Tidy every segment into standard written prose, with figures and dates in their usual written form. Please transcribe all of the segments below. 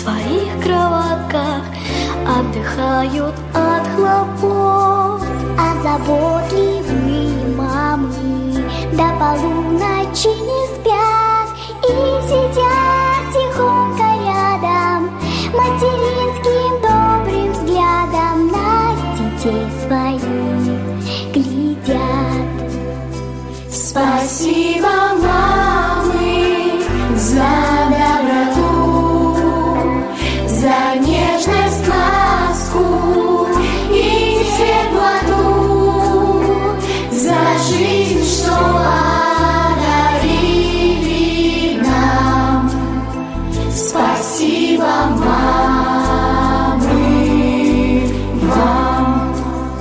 своих кроватках отдыхают от хлопот. А заботливые мамы до полуночи не спят и сидят тихонько рядом, материнским добрым взглядом на детей своих глядят. Спасибо, мамы, за доброту, за нежность, ласку и теплоту, за жизнь, что одарили нам. Спасибо, мамы, вам.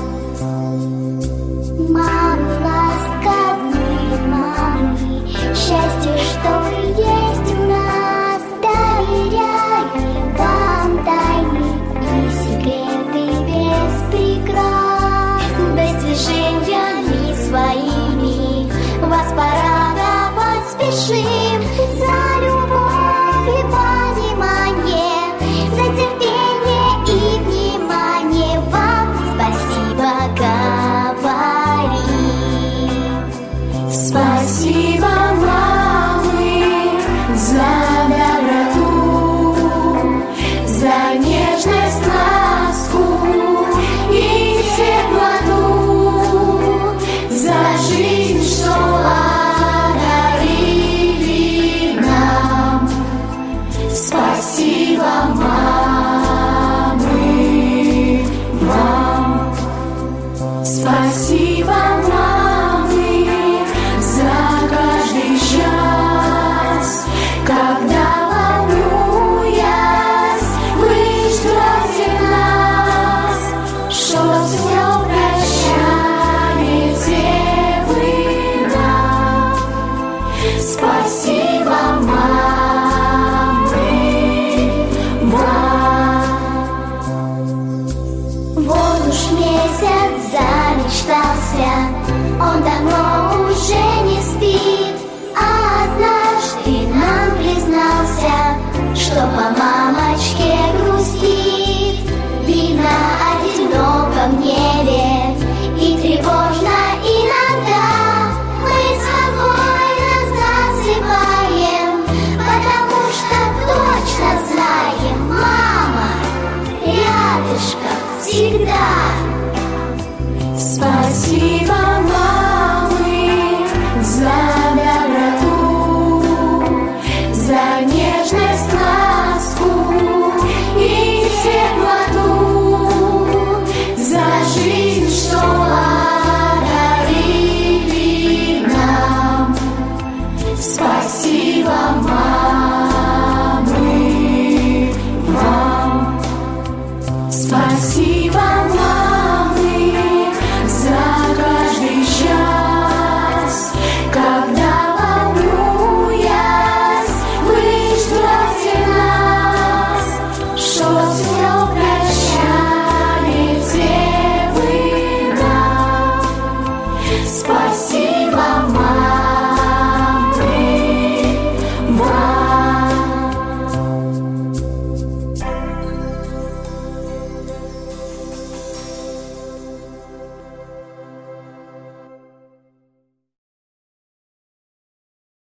Мамы ласковые, мамы, счастье, что есть у нас, доверяем вам тайны и секреты без прикрас. Достижениями своими вас порадовать спешим. За любовь и понимание, за терпение и внимание вам спасибо говорим. Спасибо, мамы, за доброту, за нежность, ласку и теплоту, за жизнь, что одарили нам. Спасибо, мамы, вам. Спасибо, мамы, за каждый час, когда волнуясь, вы ждете нас, что все прощаете вы нам. Спасибо, мама.